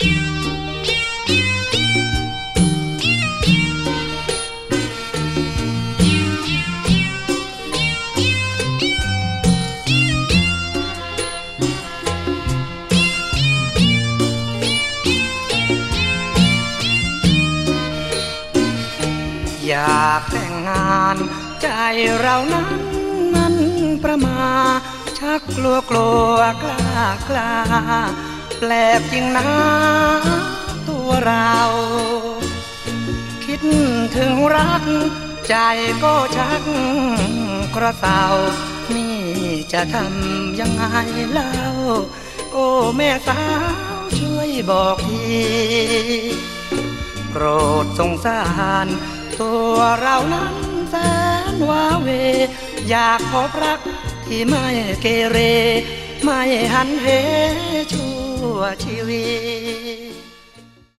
อยากแต่งงานใจเรานั้นมันประมาชักกลัวกล้ากล้าแปลกจริงนะตัวเราคิดถึงรักใจก็ชักกระเซานี่จะทำยังไงเล่าโอ้แม่สาวช่วยบอกทีโปรดสงสารตัวเรานั้นแสนว้าเหวอยากพบรักที่ไม่เกเรไม่หันเหชั่วชีวิต